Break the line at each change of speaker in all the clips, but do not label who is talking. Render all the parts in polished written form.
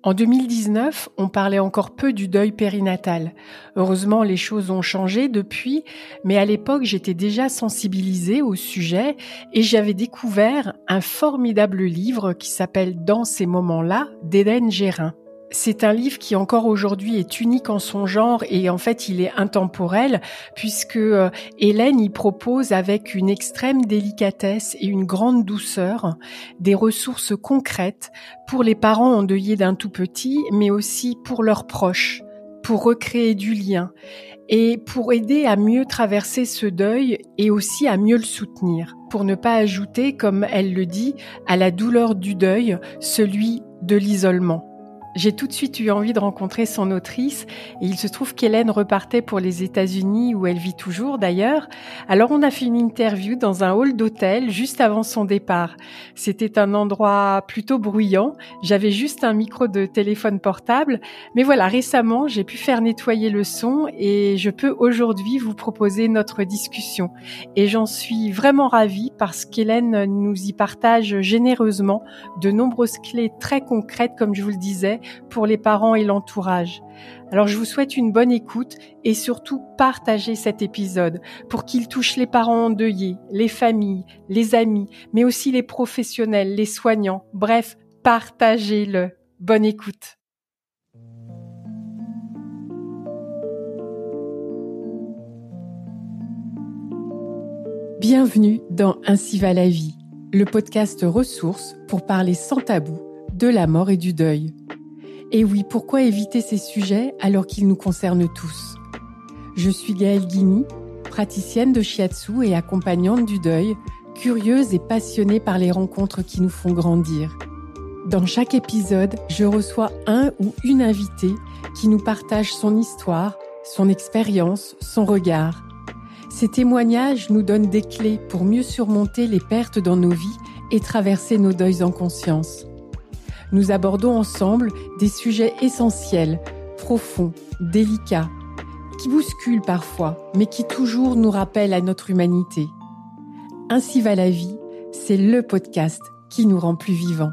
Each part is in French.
En 2019, on parlait encore peu du deuil périnatal. Heureusement, les choses ont changé depuis, mais à l'époque, j'étais déjà sensibilisée au sujet et j'avais découvert un formidable livre qui s'appelle « Dans ces moments-là » d'Hélène Gérin. C'est un livre qui encore aujourd'hui est unique en son genre et en fait il est intemporel puisque Hélène y propose avec une extrême délicatesse et une grande douceur des ressources concrètes pour les parents endeuillés d'un tout petit mais aussi pour leurs proches, pour recréer du lien et pour aider à mieux traverser ce deuil et aussi à mieux le soutenir, pour ne pas ajouter, comme elle le dit, à la douleur du deuil, celui de l'isolement. J'ai tout de suite eu envie de rencontrer son autrice et il se trouve qu'Hélène repartait pour les États-Unis où elle vit toujours d'ailleurs. Alors on a fait une interview dans un hall d'hôtel juste avant son départ. C'était un endroit plutôt bruyant. J'avais juste un micro de téléphone portable. Mais voilà, récemment, j'ai pu faire nettoyer le son et je peux aujourd'hui vous proposer notre discussion. Et j'en suis vraiment ravie parce qu'Hélène nous y partage généreusement de nombreuses clés très concrètes, comme je vous le disais, pour les parents et l'entourage. Alors je vous souhaite une bonne écoute et surtout partagez cet épisode pour qu'il touche les parents endeuillés, les familles, les amis, mais aussi les professionnels, les soignants. Bref, partagez-le. Bonne écoute. Bienvenue dans Ainsi va la vie, le podcast ressources pour parler sans tabou de la mort et du deuil. Et oui, pourquoi éviter ces sujets alors qu'ils nous concernent tous ? Je suis Gaëlle Guigny, praticienne de shiatsu et accompagnante du deuil, curieuse et passionnée par les rencontres qui nous font grandir. Dans chaque épisode, je reçois un ou une invitée qui nous partage son histoire, son expérience, son regard. Ces témoignages nous donnent des clés pour mieux surmonter les pertes dans nos vies et traverser nos deuils en conscience. Nous abordons ensemble des sujets essentiels, profonds, délicats, qui bousculent parfois, mais qui toujours nous rappellent à notre humanité. Ainsi va la vie, c'est le podcast qui nous rend plus vivants.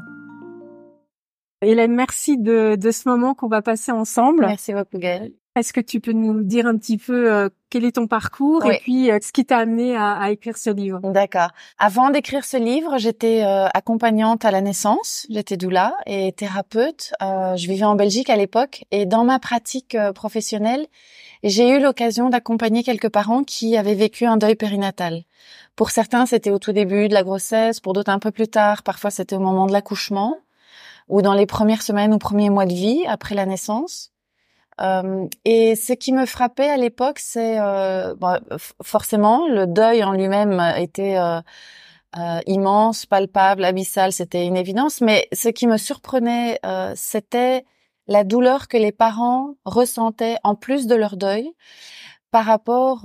Hélène, merci de ce moment qu'on va passer ensemble.
Merci beaucoup, Gaëlle.
Est-ce que tu peux nous dire un petit peu quel est ton parcours et puis ce qui t'a amené à écrire ce livre?
D'accord. Avant d'écrire ce livre, j'étais accompagnante à la naissance, j'étais doula et thérapeute. Je vivais en Belgique à l'époque et dans ma pratique professionnelle, j'ai eu l'occasion d'accompagner quelques parents qui avaient vécu un deuil périnatal. Pour certains, c'était au tout début de la grossesse, pour d'autres un peu plus tard, parfois c'était au moment de l'accouchement ou dans les premières semaines ou premiers mois de vie après la naissance. Et ce qui me frappait à l'époque, c'est forcément le deuil en lui-même était immense, palpable, abyssal, c'était une évidence. Mais ce qui me surprenait, c'était la douleur que les parents ressentaient en plus de leur deuil par rapport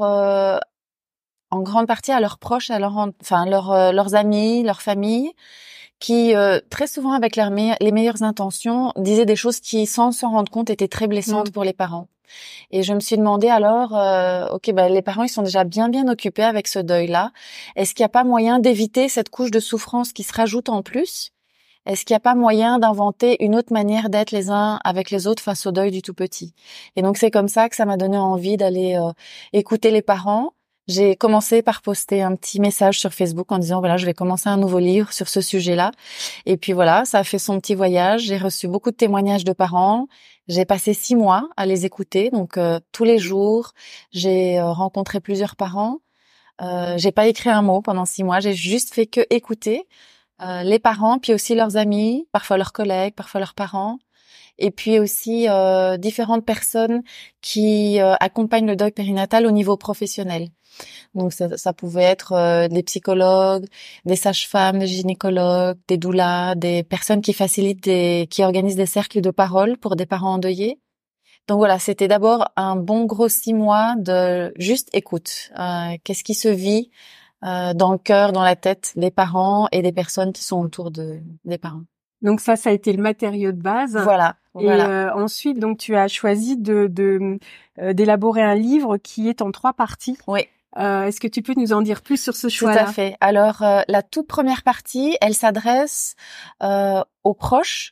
en grande partie à leurs proches, à leurs amis, leur famille, qui très souvent avec les meilleures intentions disaient des choses qui sans s'en rendre compte étaient très blessantes pour les parents. Et je me suis demandé alors les parents ils sont déjà bien occupés avec ce deuil-là. Est-ce qu'il n'y a pas moyen d'éviter cette couche de souffrance qui se rajoute en plus ? Est-ce qu'il n'y a pas moyen d'inventer une autre manière d'être les uns avec les autres face au deuil du tout petit ? Et donc c'est comme ça que ça m'a donné envie d'aller écouter les parents. J'ai commencé par poster un petit message sur Facebook en disant voilà, je vais commencer un nouveau livre sur ce sujet-là. Et puis voilà, ça a fait son petit voyage. J'ai reçu beaucoup de témoignages de parents. J'ai passé 6 mois à les écouter. Donc tous les jours, j'ai rencontré plusieurs parents. J'ai pas écrit un mot pendant 6 mois. J'ai juste fait que écouter les parents, puis aussi leurs amis, parfois leurs collègues, parfois leurs parents. Et puis aussi différentes personnes qui accompagnent le deuil périnatal au niveau professionnel. Donc ça pouvait être des psychologues, des sages-femmes, des gynécologues, des doulas, des personnes qui qui organisent des cercles de parole pour des parents endeuillés. Donc voilà, c'était d'abord un bon gros 6 mois de juste écoute. Qu'est-ce qui se vit dans le cœur, dans la tête des parents et des personnes qui sont autour des parents.
Donc ça a été le matériau de base.
Voilà.
Et ensuite, donc tu as choisi d'élaborer un livre qui est en 3 parties.
Oui.
Est-ce que tu peux nous en dire plus sur ce choix-là ?
Tout à fait. Alors, la toute première partie, elle s'adresse aux proches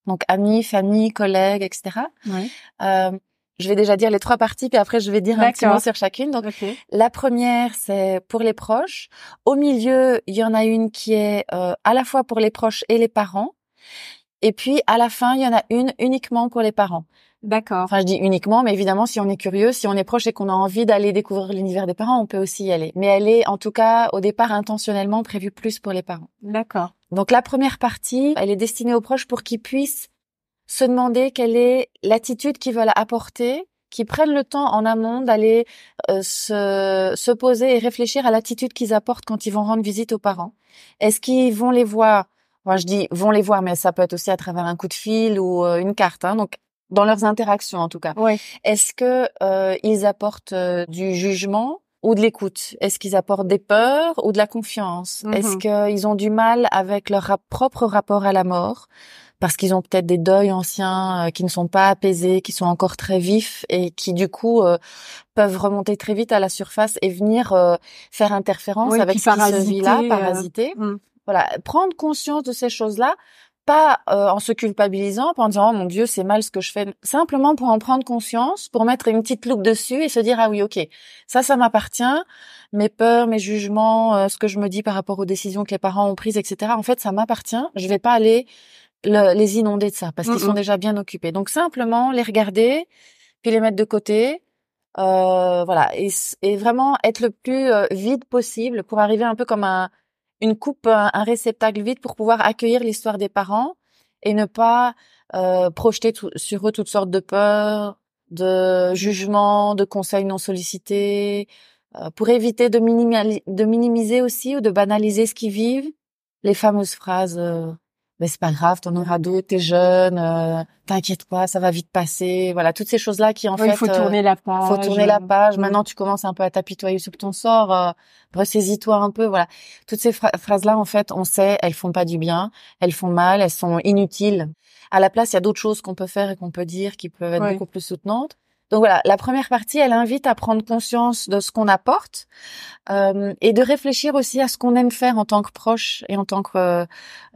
Donc amis, famille, collègues, etc.
Ouais.
Je vais déjà dire les 3 parties, puis après je vais dire un petit mot sur chacune. Donc la première, c'est pour les proches. Au milieu, il y en a une qui est à la fois pour les proches et les parents. Et puis à la fin, il y en a une uniquement pour les parents.
D'accord.
Enfin, je dis uniquement, mais évidemment, si on est curieux, si on est proche et qu'on a envie d'aller découvrir l'univers des parents, on peut aussi y aller. Mais elle est, en tout cas, au départ, intentionnellement prévue plus pour les parents.
D'accord.
Donc, la première partie, elle est destinée aux proches pour qu'ils puissent se demander quelle est l'attitude qu'ils veulent apporter, qu'ils prennent le temps en amont d'aller se poser et réfléchir à l'attitude qu'ils apportent quand ils vont rendre visite aux parents. Est-ce qu'ils vont les voir? Moi, je dis vont les voir, mais ça peut être aussi à travers un coup de fil ou une carte. Donc, dans leurs interactions, en tout cas.
Ouais.
Est-ce que ils apportent du jugement ou de l'écoute? Est-ce qu'ils apportent des peurs ou de la confiance? Est-ce qu'ils ont du mal avec leur propre rapport à la mort? Parce qu'ils ont peut-être des deuils anciens qui ne sont pas apaisés, qui sont encore très vifs et qui, du coup, peuvent remonter très vite à la surface et venir faire interférence avec ce qui se vit là, parasiter. Voilà, prendre conscience de ces choses-là, pas en se culpabilisant, pas en disant « Oh mon Dieu, c'est mal ce que je fais », simplement pour en prendre conscience, pour mettre une petite loupe dessus et se dire « Ah oui, ok, ça m'appartient, mes peurs, mes jugements, ce que je me dis par rapport aux décisions que les parents ont prises, etc. En fait, ça m'appartient, je vais pas aller les inonder de ça, parce qu'ils sont déjà bien occupés. » Donc simplement les regarder, puis les mettre de côté, voilà, et vraiment être le plus vide possible pour arriver un peu comme une coupe, un réceptacle vide pour pouvoir accueillir l'histoire des parents et ne pas projeter sur eux toutes sortes de peurs, de jugements, de conseils non sollicités, pour éviter de minimiser aussi ou de banaliser ce qu'ils vivent. Les fameuses phrases mais c'est pas grave, t'en auras d'autres, t'es jeune, t'inquiète pas, ça va vite passer. Voilà, toutes ces choses-là qui en fait,
il faut tourner la page.
Faut tourner la page. Maintenant, tu commences un peu à t'apitoyer sur ton sort. Ressaisis-toi un peu. Voilà, toutes ces phrases-là, en fait, on sait, elles font pas du bien, elles font mal, elles sont inutiles. À la place, il y a d'autres choses qu'on peut faire et qu'on peut dire qui peuvent être beaucoup plus soutenantes. Donc voilà, la première partie, elle invite à prendre conscience de ce qu'on apporte et de réfléchir aussi à ce qu'on aime faire en tant que proche et en tant que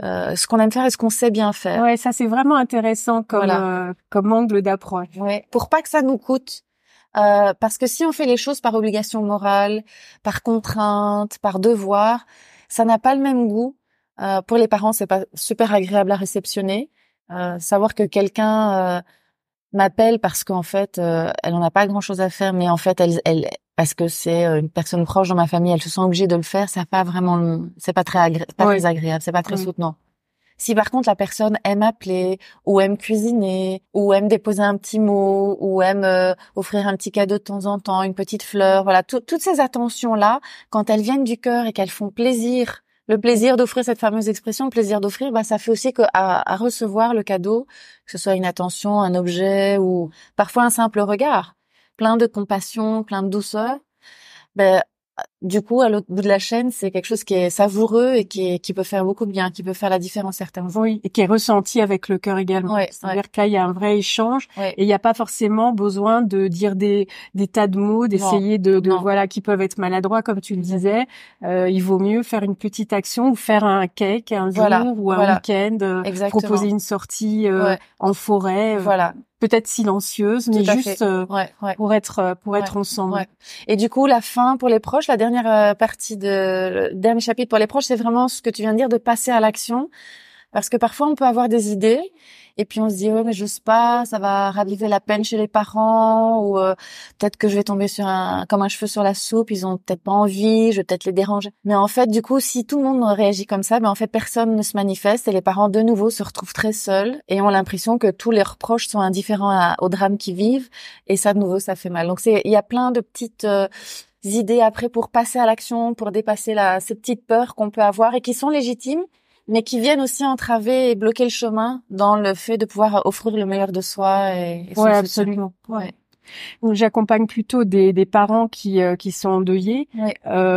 ce qu'on aime faire et ce qu'on sait bien faire.
Ouais, ça c'est vraiment intéressant comme angle d'approche.
Ouais, pour pas que ça nous coûte. Parce que si on fait les choses par obligation morale, par contrainte, par devoir, ça n'a pas le même goût. Pour les parents, c'est pas super agréable à réceptionner. Savoir que quelqu'un m'appelle parce qu'en fait elle en a pas grand-chose à faire, mais en fait elle parce que c'est une personne proche dans ma famille, elle se sent obligée de le faire, c'est pas très agréable, c'est pas très soutenant. Si par contre la personne aime appeler ou aime cuisiner ou aime déposer un petit mot ou aime offrir un petit cadeau de temps en temps, une petite fleur, voilà, toutes ces attentions là, quand elles viennent du cœur et qu'elles font plaisir, le plaisir d'offrir, cette fameuse expression, le plaisir d'offrir, ça fait aussi que à recevoir le cadeau, que ce soit une attention, un objet ou parfois un simple regard, plein de compassion, plein de douceur, du coup, à l'autre bout de la chaîne, c'est quelque chose qui est savoureux et qui peut faire beaucoup de bien, qui peut faire la différence certains jours.
Oui, et qui est ressenti avec le cœur également. C'est-à-dire qu'il y a un vrai échange et il n'y a pas forcément besoin de dire des tas de mots, d'essayer de voilà, qui peuvent être maladroits, comme tu le disais. Il vaut mieux faire une petite action ou faire un cake un jour ou un week-end, proposer une sortie en forêt. Peut-être silencieuse, mais juste pour être ensemble.
Et du coup, la fin pour les proches, la dernière partie le dernier chapitre pour les proches, c'est vraiment ce que tu viens de dire, de passer à l'action. Parce que parfois, on peut avoir des idées et puis on se dit, mais j'ose pas, ça va raviver la peine chez les parents ou peut-être que je vais tomber comme un cheveu sur la soupe, ils ont peut-être pas envie, je vais peut-être les déranger. Mais en fait, du coup, si tout le monde réagit comme ça, en fait, personne ne se manifeste et les parents, de nouveau, se retrouvent très seuls et ont l'impression que tous leurs proches sont indifférents au drame qu'ils vivent et ça, de nouveau, ça fait mal. Donc, il y a plein de petites idées après pour passer à l'action, pour dépasser ces petites peurs qu'on peut avoir et qui sont légitimes, mais qui viennent aussi entraver et bloquer le chemin dans le fait de pouvoir offrir le meilleur de soi et
absolument. Donc, j'accompagne plutôt des parents qui sont endeuillés.
Ouais.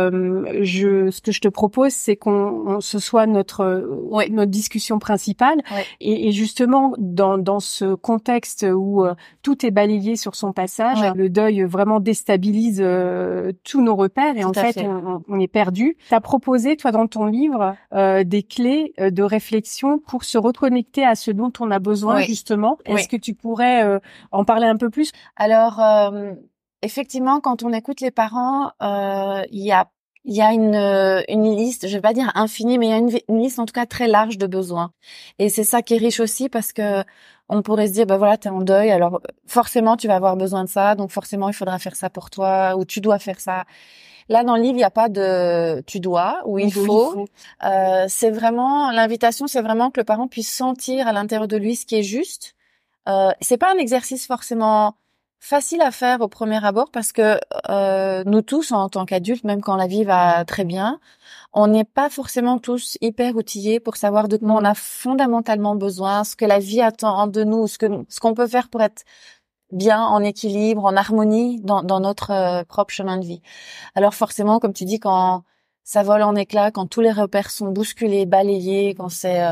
Ce que je te propose, c'est ce soit notre discussion principale.
Ouais.
Et justement, dans ce contexte où tout est balayé sur son passage, le deuil vraiment déstabilise tous nos repères et en fait, on est perdu. T'as proposé, toi, dans ton livre, des clés de réflexion pour se reconnecter à ce dont on a besoin, justement. Est-ce que tu pourrais en parler un peu plus?
Alors, effectivement, quand on écoute les parents, il y a une liste, je vais pas dire infinie, mais il y a une liste en tout cas très large de besoins. Et c'est ça qui est riche aussi parce que on pourrait se dire, ben voilà, t'es en deuil, alors forcément tu vas avoir besoin de ça, donc forcément il faudra faire ça pour toi ou tu dois faire ça. Là, dans le livre, il n'y a pas de tu dois ou il faut. C'est vraiment l'invitation, c'est vraiment que le parent puisse sentir à l'intérieur de lui ce qui est juste. C'est pas un exercice forcément facile à faire au premier abord parce que nous tous, en tant qu'adultes, même quand la vie va très bien, on n'est pas forcément tous hyper outillés pour savoir de quoi on a fondamentalement besoin, ce que la vie attend de nous, ce qu'on peut faire pour être bien, en équilibre, en harmonie dans notre propre chemin de vie. Alors forcément, comme tu dis, quand ça vole en éclats, quand tous les repères sont bousculés, balayés, quand c'est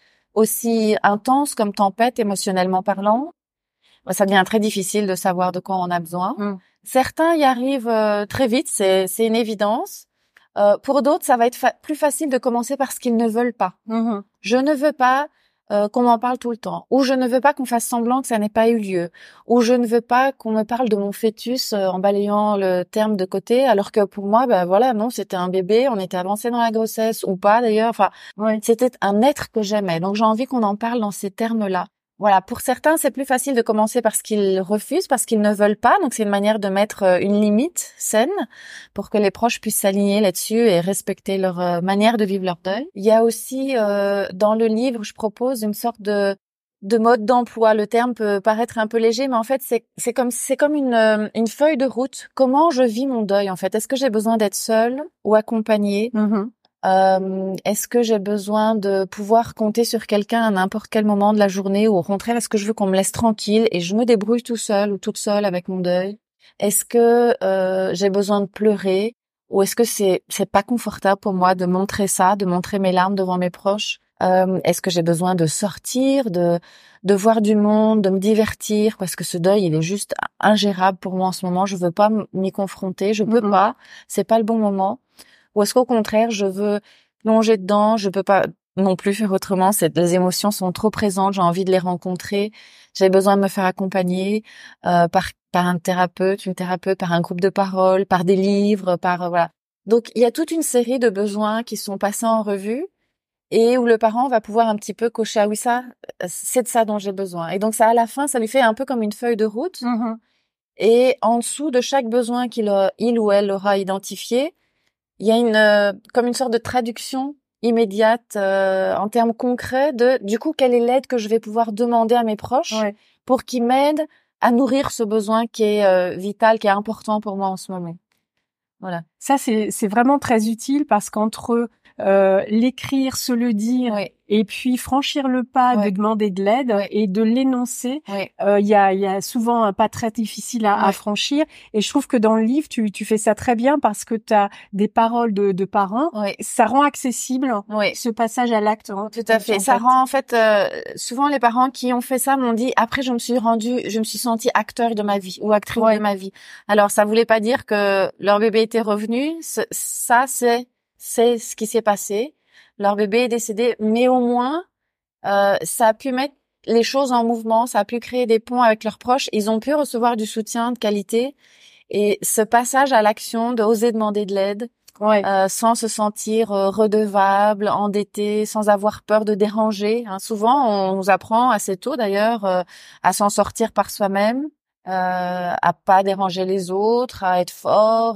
aussi intense comme tempête émotionnellement parlant, ça devient très difficile de savoir de quoi on a besoin. Certains y arrivent très vite, c'est une évidence. Pour d'autres, ça va être plus facile de commencer par ce qu'ils ne veulent pas. Je ne veux pas qu'on m'en parle tout le temps, ou je ne veux pas qu'on fasse semblant que ça n'ait pas eu lieu, ou je ne veux pas qu'on me parle de mon fœtus en balayant le terme de côté, alors que pour moi, ben voilà, non, c'était un bébé, on était avancé dans la grossesse ou pas d'ailleurs, enfin, c'était un être que j'aimais, donc j'ai envie qu'on en parle dans ces termes-là. Voilà, pour certains, c'est plus facile de commencer parce qu'ils refusent, parce qu'ils ne veulent pas. Donc, c'est une manière de mettre une limite saine pour que les proches puissent s'aligner là-dessus et respecter leur manière de vivre leur deuil. Il y a aussi, dans le livre, je propose une sorte de mode d'emploi. Le terme peut paraître un peu léger, mais en fait, c'est comme une feuille de route. Comment je vis mon deuil, en fait? Est-ce que j'ai besoin d'être seule ou accompagnée? Est-ce que j'ai besoin de pouvoir compter sur quelqu'un à n'importe quel moment de la journée ou au contraire, est-ce que je veux qu'on me laisse tranquille et je me débrouille tout seul ou toute seule avec mon deuil? Est-ce que j'ai besoin de pleurer ou est-ce que c'est pas confortable pour moi de montrer ça, de montrer mes larmes devant mes proches? Est-ce que j'ai besoin de sortir, de voir du monde, de me divertir parce que ce deuil, il est juste ingérable pour moi en ce moment, je veux pas m'y confronter, je peux pas, c'est pas le bon moment. Ou est-ce qu'au contraire, je veux plonger dedans, je peux pas non plus faire autrement, les émotions sont trop présentes, j'ai envie de les rencontrer, j'ai besoin de me faire accompagner par un thérapeute, une thérapeute, par un groupe de parole, par des livres, voilà. Donc il y a toute une série de besoins qui sont passés en revue et où le parent va pouvoir un petit peu cocher, ah oui, ça, c'est de ça dont j'ai besoin. Et donc ça, à la fin, ça lui fait un peu comme une feuille de route. Et en dessous de chaque besoin il ou elle aura identifié, il y a comme une sorte de traduction immédiate en termes concrets du coup quelle est l'aide que je vais pouvoir demander à mes proches pour qu'ils m'aident à nourrir ce besoin qui est vital, qui est important pour moi en ce moment. Voilà.
Ça c'est vraiment très utile parce qu'entre l'écrire, se le dire et puis franchir le pas de demander de l'aide et de l'énoncer, il y a souvent un pas très difficile à franchir et je trouve que dans le livre tu fais ça très bien parce que tu as des paroles de parents, ça rend accessible ce passage à l'acte.
Tout à fait. Ça rend en fait souvent les parents qui ont fait ça m'ont dit après je me suis sentie acteur de ma vie ou actrice de ma vie. Alors ça voulait pas dire que leur bébé était revenu, ça c'est ce qui s'est passé. Leur bébé est décédé, mais au moins, ça a pu mettre les choses en mouvement, ça a pu créer des ponts avec leurs proches. Ils ont pu recevoir du soutien de qualité. Et ce passage à l'action, d'oser demander de l'aide, sans se sentir redevable, endetté, sans avoir peur de déranger. Souvent, on nous apprend assez tôt d'ailleurs à s'en sortir par soi-même. À pas déranger les autres, à être fort,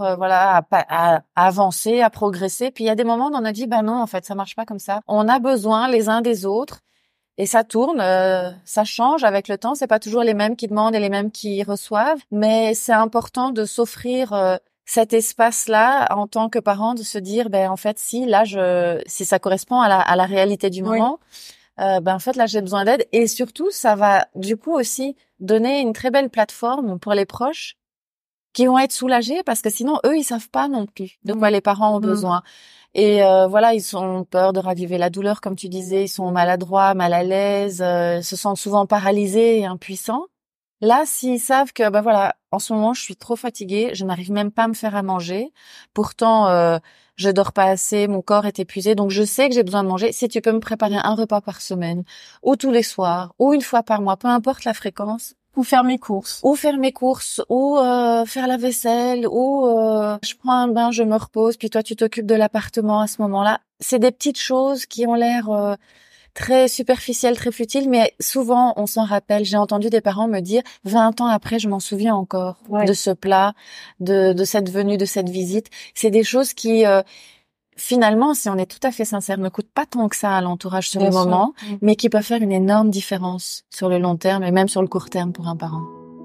à avancer, à progresser. Puis il y a des moments où on a dit ben non, en fait, ça marche pas comme ça. On a besoin les uns des autres et ça tourne, ça change avec le temps. C'est pas toujours les mêmes qui demandent et les mêmes qui reçoivent, mais c'est important de s'offrir cet espace-là en tant que parent, de se dire ben en fait si ça correspond à la réalité du moment. en fait là j'ai besoin d'aide, et surtout ça va du coup aussi donner une très belle plateforme pour les proches qui vont être soulagés, parce que sinon eux ils savent pas non plus de quoi les parents ont besoin. Et voilà, ils ont peur de raviver la douleur, comme tu disais, ils sont maladroits, mal à l'aise, se sentent souvent paralysés et impuissants. Là, s'ils savent que voilà, en ce moment je suis trop fatiguée, je n'arrive même pas à me faire à manger, pourtant je dors pas assez, mon corps est épuisé, donc je sais que j'ai besoin de manger. Si tu peux me préparer un repas par semaine, ou tous les soirs, ou une fois par mois, peu importe la fréquence.
Ou faire mes courses.
Ou faire mes courses, ou faire la vaisselle, ou je prends un bain, je me repose, puis toi tu t'occupes de l'appartement à ce moment-là. C'est des petites choses qui ont l'air très superficielles, très futiles, mais souvent on s'en rappelle. J'ai entendu des parents me dire 20 ans après, je m'en souviens encore de ce plat, de cette venue, de cette visite. C'est des choses qui finalement, si on est tout à fait sincère, ne coûtent pas tant que ça à l'entourage sur le moment, mais qui peuvent faire une énorme différence sur le long terme et même sur le court terme pour un parent.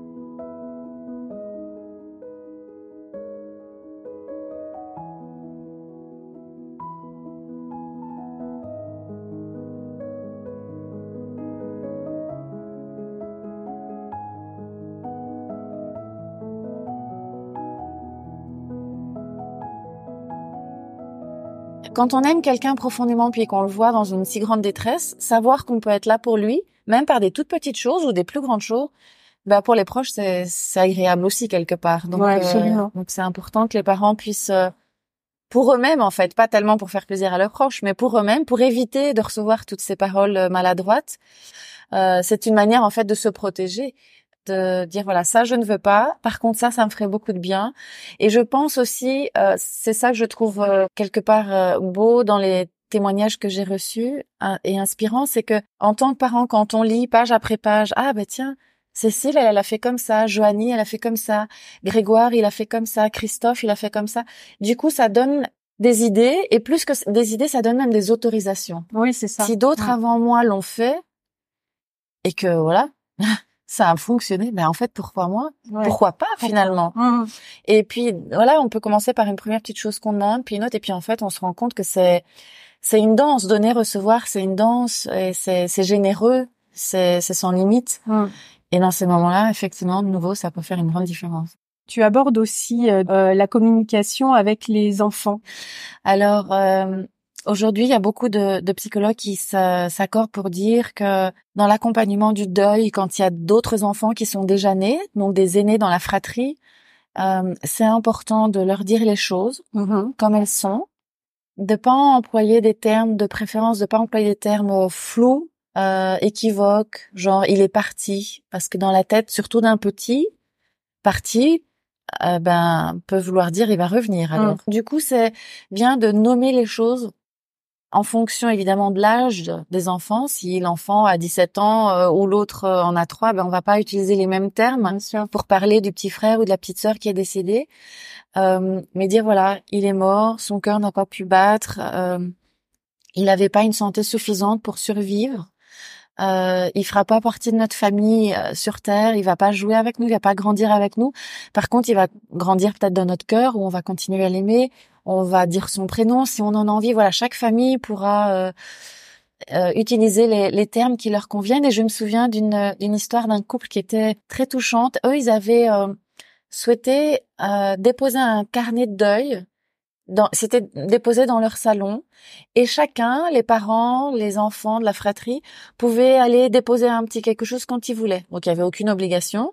Quand on aime quelqu'un profondément puis qu'on le voit dans une si grande détresse, savoir qu'on peut être là pour lui, même par des toutes petites choses ou des plus grandes choses, pour les proches, c'est agréable aussi quelque part. Donc, donc c'est important que les parents puissent, pour eux-mêmes en fait, pas tellement pour faire plaisir à leurs proches, mais pour eux-mêmes, pour éviter de recevoir toutes ces paroles maladroites. C'est une manière en fait de se protéger, de dire voilà, ça je ne veux pas, par contre ça me ferait beaucoup de bien. Et je pense aussi, c'est ça que je trouve quelque part beau dans les témoignages que j'ai reçus et inspirants, c'est que en tant que parent, quand on lit page après page, tiens, Cécile elle a fait comme ça, Joanie elle a fait comme ça, Grégoire il a fait comme ça, Christophe il a fait comme ça. Du coup ça donne des idées, et plus que des idées, ça donne même des autorisations.
Oui, c'est ça.
Si d'autres avant moi l'ont fait et que voilà, ça a fonctionné, en fait pourquoi moi? Pourquoi pas finalement? Et puis voilà, on peut commencer par une première petite chose qu'on aime, puis une autre, et puis en fait on se rend compte que c'est une danse, donner, recevoir, c'est une danse, et c'est généreux, c'est sans limite. Et dans ces moments-là, effectivement, de nouveau, ça peut faire une grande différence.
Tu abordes aussi la communication avec les enfants.
Alors aujourd'hui, il y a beaucoup de psychologues qui s'accordent pour dire que dans l'accompagnement du deuil, quand il y a d'autres enfants qui sont déjà nés, donc des aînés dans la fratrie, c'est important de leur dire les choses comme elles sont, de pas employer des termes, de préférence de pas employer des termes flous, équivoques, genre il est parti, parce que dans la tête, surtout d'un petit, parti peut vouloir dire il va revenir. Alors du coup, c'est bien de nommer les choses en fonction évidemment de l'âge des enfants. Si l'enfant a 17 ans ou l'autre en a 3, on va pas utiliser les mêmes termes pour parler du petit frère ou de la petite sœur qui est décédée. Mais dire voilà, il est mort, son cœur n'a pas pu battre, il n'avait pas une santé suffisante pour survivre. Il fera pas partie de notre famille sur Terre, il va pas jouer avec nous, il va pas grandir avec nous. Par contre, il va grandir peut-être dans notre cœur, où on va continuer à l'aimer, on va dire son prénom si on en a envie. Voilà, chaque famille pourra utiliser les termes qui leur conviennent. Et je me souviens d'une histoire d'un couple qui était très touchante. Eux, ils avaient souhaité déposer un carnet de deuil. C'était déposé dans leur salon, et chacun, les parents, les enfants de la fratrie, pouvaient aller déposer un petit quelque chose quand ils voulaient. Donc il y avait aucune obligation,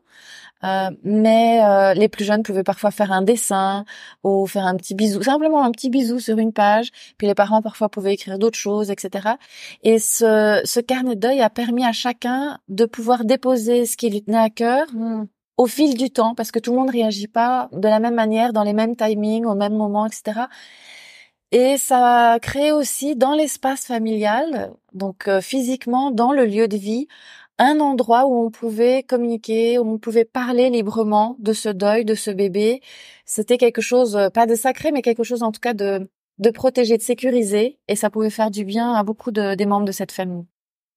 mais les plus jeunes pouvaient parfois faire un dessin ou faire un petit bisou, simplement un petit bisou sur une page. Puis les parents parfois pouvaient écrire d'autres choses, etc. Et ce carnet de deuil a permis à chacun de pouvoir déposer ce qui lui tenait à cœur. Au fil du temps, parce que tout le monde réagit pas de la même manière, dans les mêmes timings, au même moment, etc. Et ça crée aussi dans l'espace familial, donc physiquement, dans le lieu de vie, un endroit où on pouvait communiquer, où on pouvait parler librement de ce deuil, de ce bébé. C'était quelque chose, pas de sacré, mais quelque chose en tout cas de protégé, de sécurisé, et ça pouvait faire du bien à beaucoup des membres de cette famille.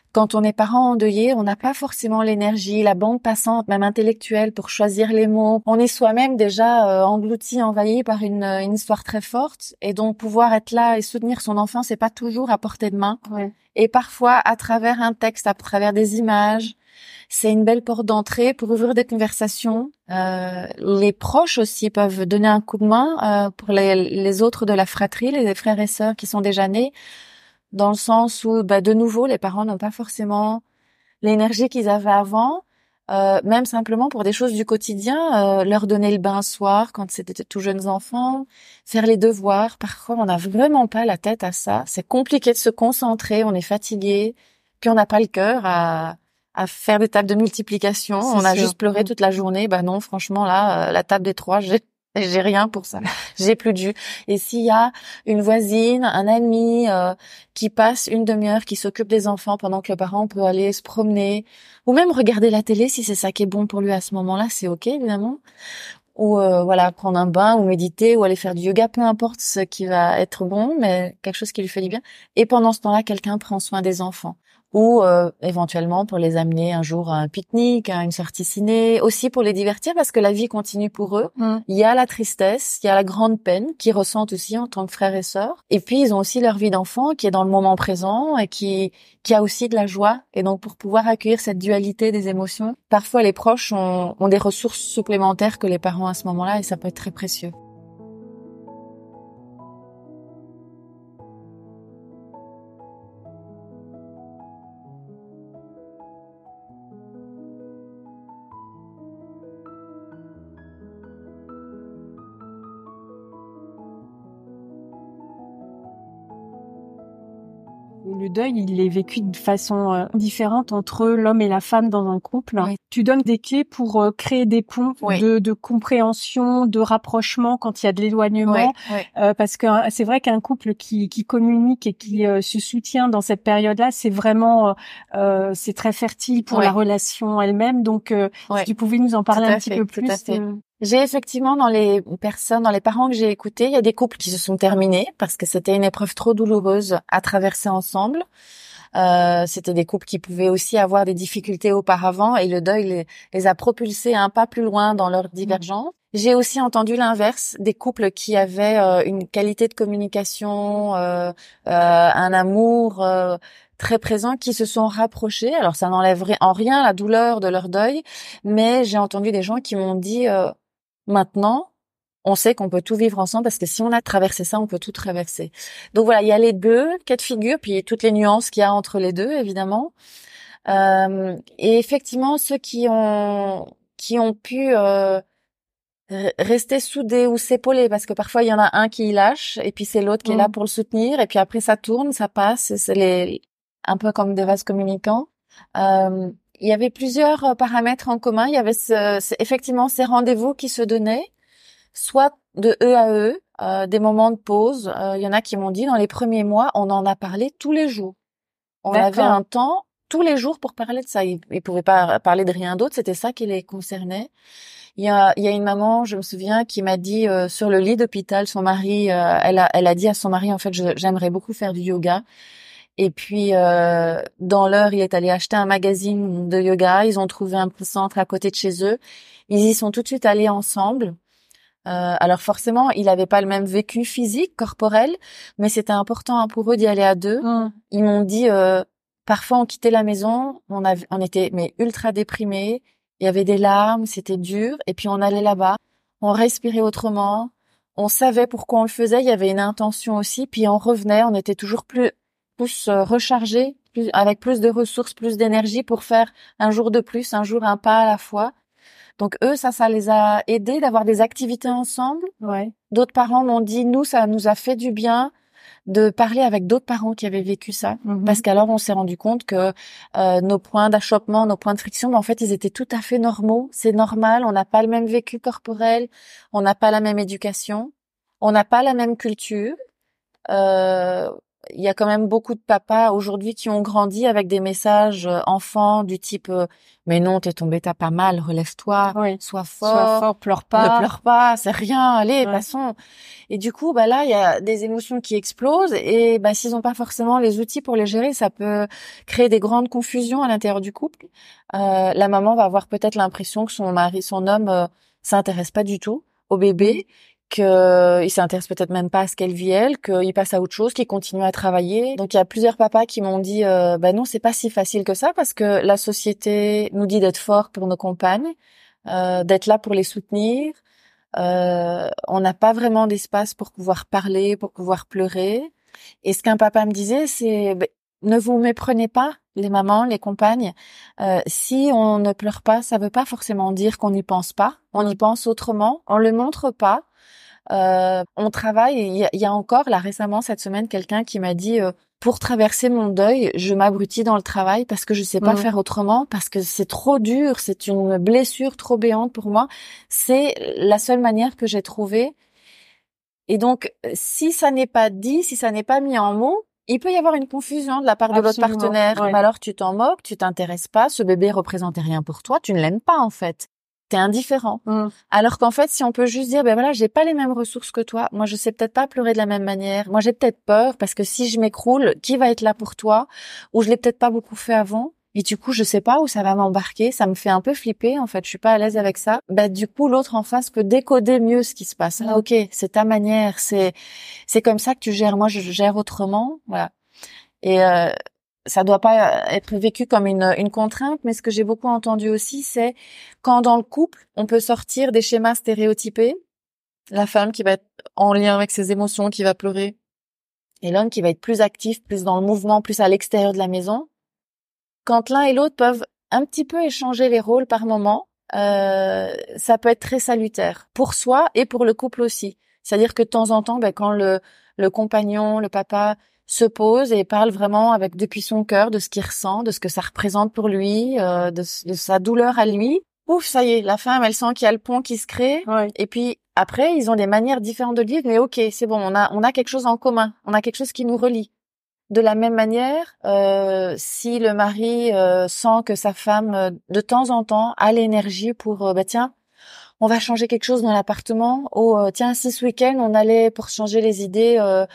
Quand on est parent endeuillé, on n'a pas forcément l'énergie, la bande passante, même intellectuelle, pour choisir les mots. On est soi-même déjà englouti, envahi par une histoire très forte, et donc pouvoir être là et soutenir son enfant, c'est pas toujours à portée de main.
Ouais.
Et parfois, à travers un texte, à travers des images, c'est une belle porte d'entrée pour ouvrir des conversations. Les proches aussi peuvent donner un coup de main pour les autres de la fratrie, les frères et sœurs qui sont déjà nés, dans le sens où, de nouveau, les parents n'ont pas forcément l'énergie qu'ils avaient avant, même simplement pour des choses du quotidien, leur donner le bain le soir quand c'était tout jeunes enfants, faire les devoirs. Parfois, on n'a vraiment pas la tête à ça. C'est compliqué de se concentrer, on est fatigué, puis on n'a pas le cœur à faire des tables de multiplication. On a juste pleuré toute la journée. Non, franchement, là, la table des 3, j'ai rien pour ça. J'ai plus de jus. Et s'il y a une voisine, un ami qui passe une demi-heure, qui s'occupe des enfants pendant que le parent peut aller se promener, ou même regarder la télé si c'est ça qui est bon pour lui à ce moment-là, c'est ok évidemment. Ou prendre un bain, ou méditer, ou aller faire du yoga, peu importe ce qui va être bon, mais quelque chose qui lui fait du bien. Et pendant ce temps-là, quelqu'un prend soin des enfants. Ou éventuellement pour les amener un jour à un pique-nique, à une sortie ciné, aussi pour les divertir parce que la vie continue pour eux. Il y a la tristesse, il y a la grande peine qu'ils ressentent aussi en tant que frères et sœurs. Et puis ils ont aussi leur vie d'enfant qui est dans le moment présent et qui a aussi de la joie. Et donc pour pouvoir accueillir cette dualité des émotions, parfois les proches ont des ressources supplémentaires que les parents à ce moment-là, et ça peut être très précieux.
Le deuil, il est vécu de façon différente entre l'homme et la femme dans un couple.
Oui.
Tu donnes des clés pour créer des ponts de compréhension, de rapprochement quand il y a de l'éloignement. Parce que c'est vrai qu'un couple qui communique et qui se soutient dans cette période-là, c'est vraiment c'est très fertile pour la relation elle-même. Donc, si tu pouvais nous en parler un petit peu plus.
J'ai effectivement dans les parents que j'ai écoutés, il y a des couples qui se sont terminés parce que c'était une épreuve trop douloureuse à traverser ensemble. C'était des couples qui pouvaient aussi avoir des difficultés auparavant et le deuil les a propulsés un pas plus loin dans leur divergence. J'ai aussi entendu l'inverse, des couples qui avaient une qualité de communication, un amour très présent, qui se sont rapprochés. Alors ça n'enlève en rien la douleur de leur deuil, mais j'ai entendu des gens qui m'ont dit maintenant, on sait qu'on peut tout vivre ensemble parce que si on a traversé ça, on peut tout traverser. Donc voilà, il y a les deux cas de figure, puis toutes les nuances qu'il y a entre les deux, évidemment. Et effectivement, ceux qui ont pu rester soudés ou s'épauler, parce que parfois il y en a un qui lâche et puis c'est l'autre qui est là pour le soutenir, et puis après ça tourne, ça passe, c'est un peu comme des vases communicants. Il y avait plusieurs paramètres en commun. Il y avait effectivement ces rendez-vous qui se donnaient, soit de eux à eux, des moments de pause. Il y en a qui m'ont dit, dans les premiers mois, on en a parlé tous les jours. On avait un temps tous les jours pour parler de ça. Ils pouvaient pas parler de rien d'autre, c'était ça qui les concernait. Il y a une maman, je me souviens, qui m'a dit sur le lit d'hôpital, son mari, elle a dit à son mari, en fait, j'aimerais beaucoup faire du yoga. Et puis, dans l'heure, il est allé acheter un magazine de yoga. Ils ont trouvé un petit centre à côté de chez eux. Ils y sont tout de suite allés ensemble. Alors forcément, il n'avait pas le même vécu physique, corporel, mais c'était important pour eux d'y aller à deux. Ils m'ont dit, parfois on quittait la maison, on était mais ultra déprimés. Il y avait des larmes, c'était dur. Et puis on allait là-bas, on respirait autrement. On savait pourquoi on le faisait. Il y avait une intention aussi. Puis on revenait, on était toujours plus rechargés, avec plus de ressources, plus d'énergie pour faire un jour de plus, un jour un pas à la fois. Donc eux, ça les a aidés d'avoir des activités ensemble. D'autres parents m'ont dit, nous, ça nous a fait du bien de parler avec d'autres parents qui avaient vécu ça, parce qu'alors on s'est rendu compte que nos points d'achoppement, nos points de friction, en fait, ils étaient tout à fait normaux. C'est normal, on n'a pas le même vécu corporel, on n'a pas la même éducation, on n'a pas la même culture. il y a quand même beaucoup de papas aujourd'hui qui ont grandi avec des messages enfants du type mais non, t'es tombé, t'as pas mal, relève-toi, sois fort,
pleure
ne pleure pas, c'est rien, allez,
Ouais.
passons. Et du coup, là, il y a des émotions qui explosent et s'ils ont pas forcément les outils pour les gérer, ça peut créer des grandes confusions à l'intérieur du couple. La maman va avoir peut-être l'impression que son homme s'intéresse pas du tout au bébé, qu'il s'intéresse peut-être même pas à ce qu'elle vit elle, qu'il passe à autre chose, qu'il continue à travailler. Donc il y a plusieurs papas qui m'ont dit non, c'est pas si facile que ça parce que la société nous dit d'être fort pour nos compagnes, d'être là pour les soutenir. On n'a pas vraiment d'espace pour pouvoir parler, pour pouvoir pleurer. Et ce qu'un papa me disait, c'est ne vous méprenez pas, les mamans, les compagnes. Si on ne pleure pas, ça veut pas forcément dire qu'on n'y pense pas. On y pense autrement. On le montre pas. On travaille. Il y a encore là récemment cette semaine quelqu'un qui m'a dit pour traverser mon deuil, je m'abrutis dans le travail parce que je sais pas faire autrement, parce que c'est trop dur, c'est une blessure trop béante pour moi. C'est la seule manière que j'ai trouvée. Et donc, si ça n'est pas dit, si ça n'est pas mis en mots, il peut y avoir une confusion de la part de l'autre partenaire.
Ouais.
Mais alors, tu t'en moques, tu t'intéresses pas, ce bébé représentait rien pour toi, tu ne l'aimes pas en fait. T'es indifférent. Alors qu'en fait, si on peut juste dire, j'ai pas les mêmes ressources que toi. Moi, je sais peut-être pas pleurer de la même manière. Moi, j'ai peut-être peur parce que si je m'écroule, qui va être là pour toi? Ou je l'ai peut-être pas beaucoup fait avant. Et du coup, je sais pas où ça va m'embarquer. Ça me fait un peu flipper, en fait. Je suis pas à l'aise avec ça. Du coup, l'autre en face peut décoder mieux ce qui se passe. Ah, ok, c'est ta manière. C'est comme ça que tu gères. Moi, je gère autrement. Voilà. Et, ça doit pas être vécu comme une contrainte, mais ce que j'ai beaucoup entendu aussi, c'est quand dans le couple, on peut sortir des schémas stéréotypés. La femme qui va être en lien avec ses émotions, qui va pleurer. Et l'homme qui va être plus actif, plus dans le mouvement, plus à l'extérieur de la maison. Quand l'un et l'autre peuvent un petit peu échanger les rôles par moment, ça peut être très salutaire pour soi et pour le couple aussi. C'est-à-dire que de temps en temps, quand le compagnon, le papa se pose et parle vraiment depuis son cœur de ce qu'il ressent, de ce que ça représente pour lui, de sa douleur à lui. Ouf, ça y est, la femme, elle sent qu'il y a le pont qui se crée.
Ouais.
Et puis après, ils ont des manières différentes de le vivre, mais ok, c'est bon, on a quelque chose en commun, on a quelque chose qui nous relie. De la même manière, si le mari sent que sa femme, de temps en temps, a l'énergie pour, tiens, on va changer quelque chose dans l'appartement, ou tiens, si ce week-end, on allait, pour changer les idées,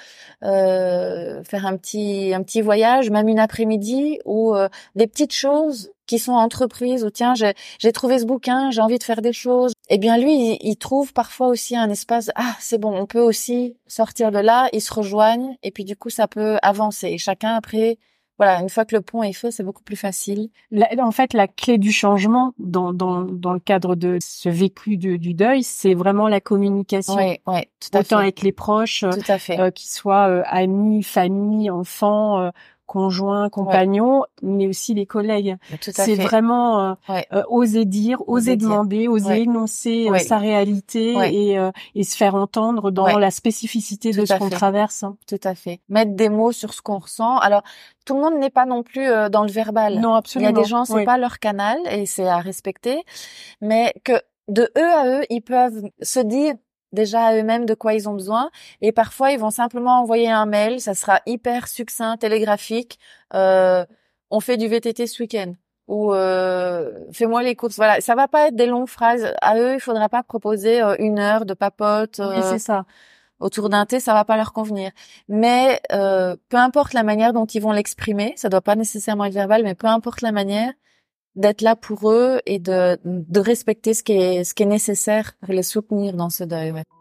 faire un petit voyage, même une après-midi, ou des petites choses qui sont entreprises, ou tiens, j'ai trouvé ce bouquin, j'ai envie de faire des choses. Eh bien, lui, il trouve parfois aussi un espace, c'est bon, on peut aussi sortir de là, ils se rejoignent, et puis du coup, ça peut avancer. Et chacun, après, voilà, une fois que le pont est fait, c'est beaucoup plus facile.
En fait, la clé du changement dans le cadre de ce vécu du deuil, c'est vraiment la communication.
Oui, tout à fait.
Autant avec les proches,
tout à fait.
qu'ils soient amis, famille, enfants, conjoints, compagnons, mais aussi les collègues.
Tout à
C'est
fait.
vraiment oser dire, oser demander, oser énoncer sa réalité et se faire entendre dans la spécificité de ce qu'on traverse.
Tout à fait. Mettre des mots sur ce qu'on ressent. Alors, tout le monde n'est pas non plus dans le verbal.
Non, absolument.
Il y a des gens, c'est pas leur canal et c'est à respecter, mais que de eux à eux, ils peuvent se dire déjà à eux-mêmes de quoi ils ont besoin, et parfois ils vont simplement envoyer un mail, ça sera hyper succinct, télégraphique, on fait du VTT ce week-end, ou fais-moi les courses. Voilà, ça va pas être des longues phrases. À eux, il faudra pas proposer 1 heure de papote
c'est ça.
autour d'un thé, ça va pas leur convenir. Mais peu importe la manière dont ils vont l'exprimer, ça doit pas nécessairement être verbal, mais peu importe la manière, d'être là pour eux et de respecter ce qui est nécessaire pour les soutenir dans ce deuil. Ouais.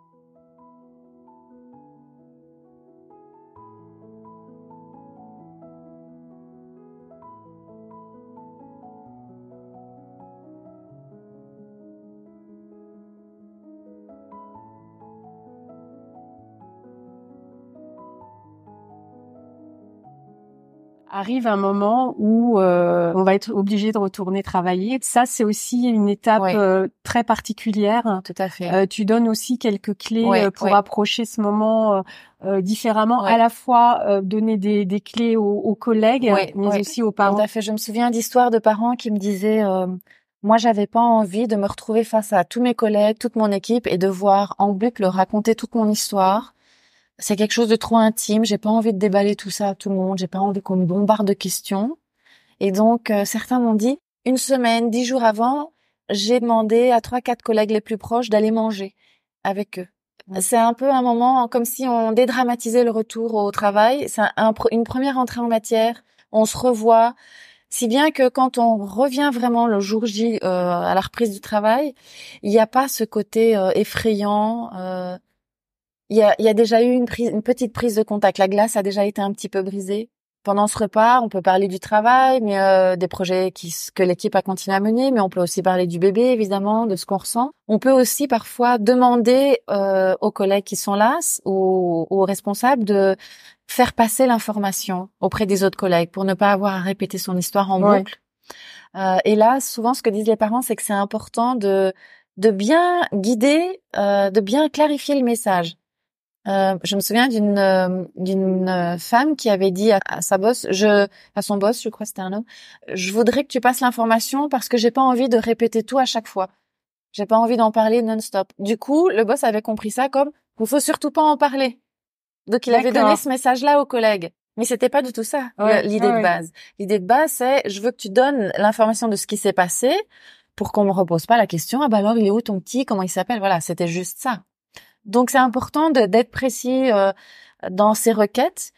Arrive un moment où on va être obligé de retourner travailler. Ça, c'est aussi une étape très particulière.
Tout à fait.
Tu donnes aussi quelques clés pour approcher ce moment différemment, à la fois donner des clés aux collègues, mais aussi aux parents.
Tout à fait. Je me souviens d'histoires de parents qui me disaient moi, j'avais pas envie de me retrouver face à tous mes collègues, toute mon équipe, et de voir en boucle raconter toute mon histoire. c'est quelque chose de trop intime. J'ai pas envie de déballer tout ça à tout le monde. J'ai pas envie qu'on me bombarde de questions. Et donc, certains m'ont dit, 1 semaine, 10 jours avant, j'ai demandé à 3-4 collègues les plus proches d'aller manger avec eux. C'est un peu un moment comme si on dédramatisait le retour au travail. C'est une première entrée en matière. On se revoit. Si bien que quand on revient vraiment le jour J à la reprise du travail, il n'y a pas ce côté effrayant. Il y a déjà eu une petite prise de contact. La glace a déjà été un petit peu brisée. Pendant ce repas, on peut parler du travail, mais des projets que l'équipe a continué à mener, mais on peut aussi parler du bébé, évidemment, de ce qu'on ressent. On peut aussi parfois demander aux collègues qui sont là, aux responsables, de faire passer l'information auprès des autres collègues pour ne pas avoir à répéter son histoire en boucle. Et là, souvent, ce que disent les parents, c'est que c'est important de bien guider, de bien clarifier le message. Je me souviens d'une femme qui avait dit à sa boss, à son boss, je crois que c'était un homme, je voudrais que tu passes l'information parce que j'ai pas envie de répéter tout à chaque fois. J'ai pas envie d'en parler non-stop. Du coup, le boss avait compris ça comme, il faut surtout pas en parler. Donc, il avait donné ce message-là aux collègues. Mais c'était pas du tout ça, l'idée de base. L'idée de base, c'est, je veux que tu donnes l'information de ce qui s'est passé pour qu'on me repose pas la question, ah bah alors, il est où ton petit, comment il s'appelle? Voilà, c'était juste ça. Donc, c'est important d'être précis dans ces requêtes.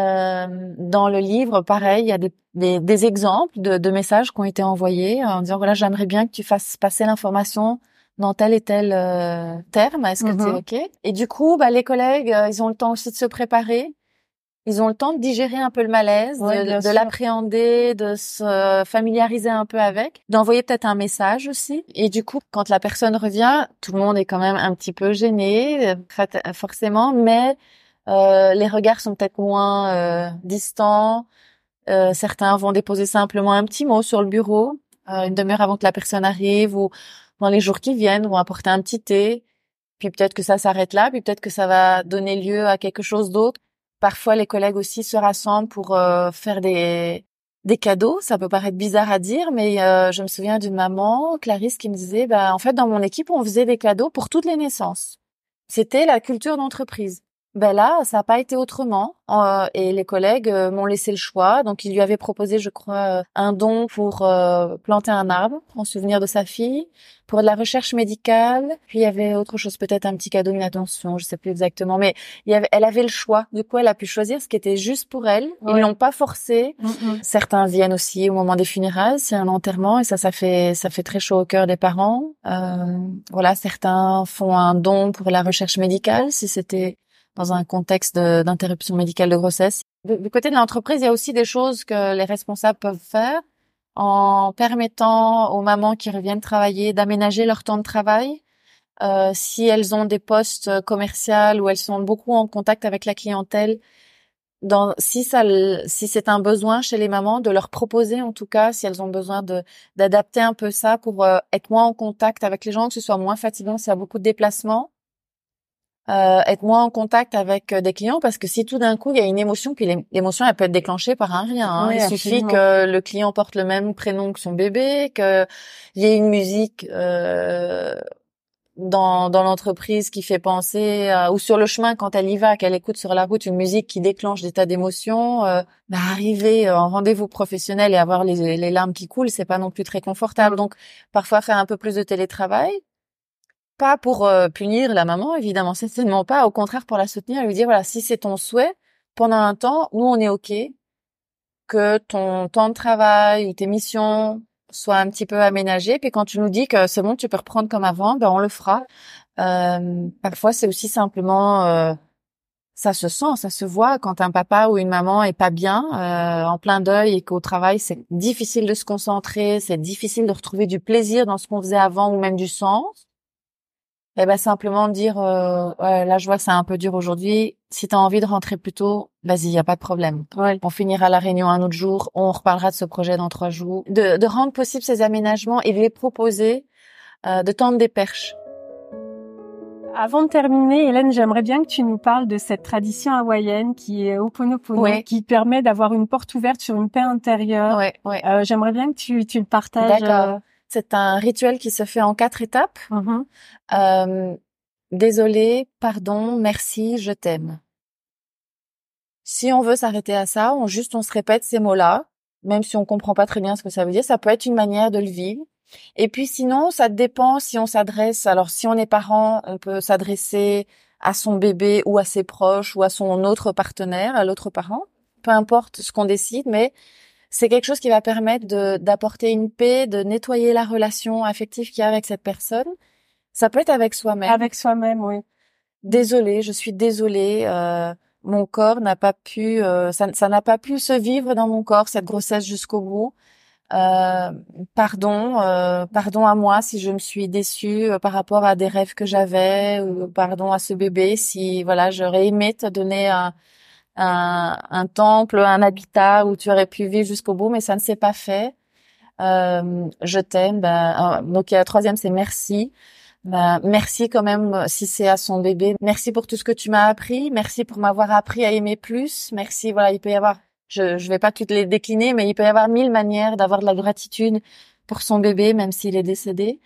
Dans le livre, pareil, il y a des exemples de messages qui ont été envoyés en disant, voilà, j'aimerais bien que tu fasses passer l'information dans tel et tel terme. Est-ce que c'est OK? Et du coup, les collègues, ils ont le temps aussi de se préparer. Ils ont le temps de digérer un peu le malaise, de l'appréhender, de se familiariser un peu avec, d'envoyer peut-être un message aussi. Et du coup, quand la personne revient, tout le monde est quand même un petit peu gêné, forcément, mais les regards sont peut-être moins distants. Certains vont déposer simplement un petit mot sur le bureau, une demi-heure avant que la personne arrive, ou dans les jours qui viennent, vont apporter un petit thé. Puis peut-être que ça s'arrête là, puis peut-être que ça va donner lieu à quelque chose d'autre. Parfois, les collègues aussi se rassemblent pour faire des cadeaux. Ça peut paraître bizarre à dire, mais je me souviens d'une maman, Clarisse, qui me disait, en fait, dans mon équipe, on faisait des cadeaux pour toutes les naissances. C'était la culture d'entreprise. Là, ça n'a pas été autrement. Et les collègues m'ont laissé le choix. Donc, ils lui avaient proposé, je crois, un don pour planter un arbre en souvenir de sa fille, pour de la recherche médicale. Puis, il y avait autre chose, peut-être un petit cadeau, une attention, je sais plus exactement. Mais elle avait le choix. Du coup, elle a pu choisir ce qui était juste pour elle. Ils l'ont pas forcé. Certains viennent aussi au moment des funérailles. C'est un enterrement et ça fait très chaud au cœur des parents. Voilà, certains font un don pour la recherche médicale si c'était dans un contexte d'interruption médicale de grossesse. Du côté de l'entreprise, il y a aussi des choses que les responsables peuvent faire en permettant aux mamans qui reviennent travailler d'aménager leur temps de travail. Si elles ont des postes commerciaux où elles sont beaucoup en contact avec la clientèle, si c'est un besoin chez les mamans, de leur proposer en tout cas, si elles ont besoin d'adapter un peu ça pour être moins en contact avec les gens, que ce soit moins fatigant s'il y a beaucoup de déplacements. Être moins en contact avec des clients, parce que si tout d'un coup il y a une émotion, puis l'émotion elle peut être déclenchée par un rien. Hein. Il suffit que le client porte le même prénom que son bébé, qu'il y ait une musique dans l'entreprise qui fait penser ou sur le chemin quand elle y va, qu'elle écoute sur la route une musique qui déclenche des tas d'émotions. Arriver en rendez-vous professionnel et avoir les larmes qui coulent, c'est pas non plus très confortable. Donc parfois faire un peu plus de télétravail. Pas pour punir la maman, évidemment, certainement pas. Au contraire, pour la soutenir et lui dire, voilà, si c'est ton souhait, pendant un temps, nous, on est OK que ton temps de travail ou tes missions soient un petit peu aménagées. Puis quand tu nous dis que c'est bon, tu peux reprendre comme avant, on le fera. Parfois, c'est aussi simplement... ça se sent, ça se voit quand un papa ou une maman est pas bien, en plein deuil, et qu'au travail, c'est difficile de se concentrer, c'est difficile de retrouver du plaisir dans ce qu'on faisait avant ou même du sens. Simplement dire là je vois que c'est un peu dur aujourd'hui, si tu as envie de rentrer plus tôt, vas-y, y a pas de problème. On finira la réunion un autre jour, on reparlera de ce projet dans 3 jours. De rendre possible ces aménagements et de les proposer, de tendre des perches.
Avant de terminer, Hélène, j'aimerais bien que tu nous parles de cette tradition hawaïenne qui est Ho'oponopono, qui permet d'avoir une porte ouverte sur une paix intérieure. J'aimerais bien que tu le partages.
D'accord. C'est un rituel qui se fait en 4 étapes. Désolé, pardon, merci, je t'aime. Si on veut s'arrêter à ça, on se répète ces mots-là, même si on comprend pas très bien ce que ça veut dire. Ça peut être une manière de le vivre. Et puis sinon, ça dépend si on s'adresse. Alors, si on est parent, on peut s'adresser à son bébé ou à ses proches ou à son autre partenaire, à l'autre parent. Peu importe ce qu'on décide, mais c'est quelque chose qui va permettre d'apporter une paix, de nettoyer la relation affective qu'il y a avec cette personne. Ça peut être avec soi-même.
Avec soi-même, oui.
Désolée, je suis désolée. Mon corps n'a pas pu, ça n'a pas pu se vivre dans mon corps cette grossesse jusqu'au bout. Pardon à moi si je me suis déçue par rapport à des rêves que j'avais, ou pardon à ce bébé si voilà j'aurais aimé te donner un temple, un habitat où tu aurais pu vivre jusqu'au bout, mais ça ne s'est pas fait. Je t'aime. Donc la troisième c'est merci. Merci quand même si c'est à son bébé. Merci pour tout ce que tu m'as appris. Merci pour m'avoir appris à aimer plus. Merci. Voilà, il peut y avoir. Je vais pas toutes les décliner, mais il peut y avoir 1000 manières d'avoir de la gratitude pour son bébé, même s'il est décédé.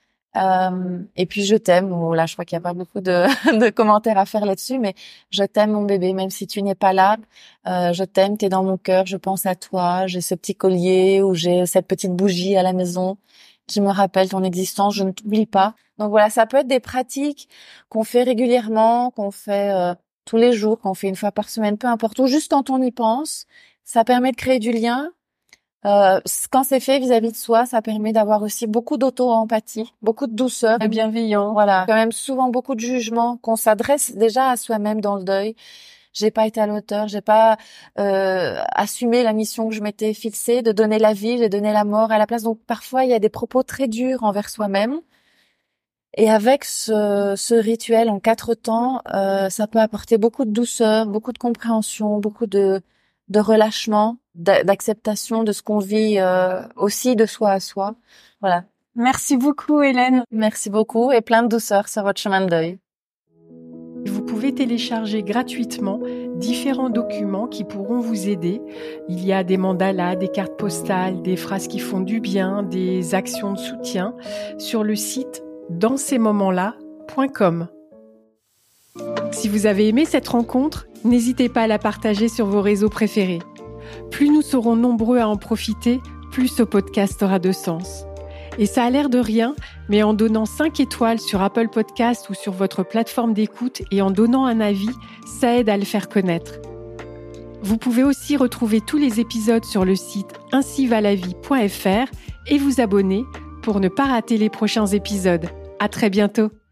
Et puis je t'aime. Là, je crois qu'il y a pas beaucoup de commentaires à faire là-dessus, mais je t'aime mon bébé, même si tu n'es pas là. Je t'aime, t'es dans mon cœur. Je pense à toi. J'ai ce petit collier ou j'ai cette petite bougie à la maison qui me rappelle ton existence. Je ne t'oublie pas. Donc voilà, ça peut être des pratiques qu'on fait régulièrement, qu'on fait tous les jours, qu'on fait une fois par semaine, peu importe, ou juste quand on y pense. Ça permet de créer du lien. Quand c'est fait vis-à-vis de soi, ça permet d'avoir aussi beaucoup d'auto-empathie, beaucoup de douceur.
Et bienveillant.
Voilà. Quand même souvent beaucoup de jugement, qu'on s'adresse déjà à soi-même dans le deuil. J'ai pas été à la hauteur, j'ai pas assumé la mission que je m'étais fixée de donner la vie, de donner la mort à la place. Donc parfois il y a des propos très durs envers soi-même. Et avec ce rituel en 4 temps, ça peut apporter beaucoup de douceur, beaucoup de compréhension, beaucoup de relâchement, d'acceptation de ce qu'on vit aussi de soi à soi. Voilà.
Merci beaucoup, Hélène.
Merci beaucoup et plein de douceur sur votre chemin de deuil.
Vous pouvez télécharger gratuitement différents documents qui pourront vous aider. Il y a des mandalas, des cartes postales, des phrases qui font du bien, des actions de soutien sur le site danscesmomentsla.com. Si vous avez aimé cette rencontre, n'hésitez pas à la partager sur vos réseaux préférés. Plus nous serons nombreux à en profiter, plus ce podcast aura de sens. Et ça a l'air de rien, mais en donnant 5 étoiles sur Apple Podcast ou sur votre plateforme d'écoute et en donnant un avis, ça aide à le faire connaître. Vous pouvez aussi retrouver tous les épisodes sur le site ainsivalavie.fr et vous abonner pour ne pas rater les prochains épisodes. À très bientôt!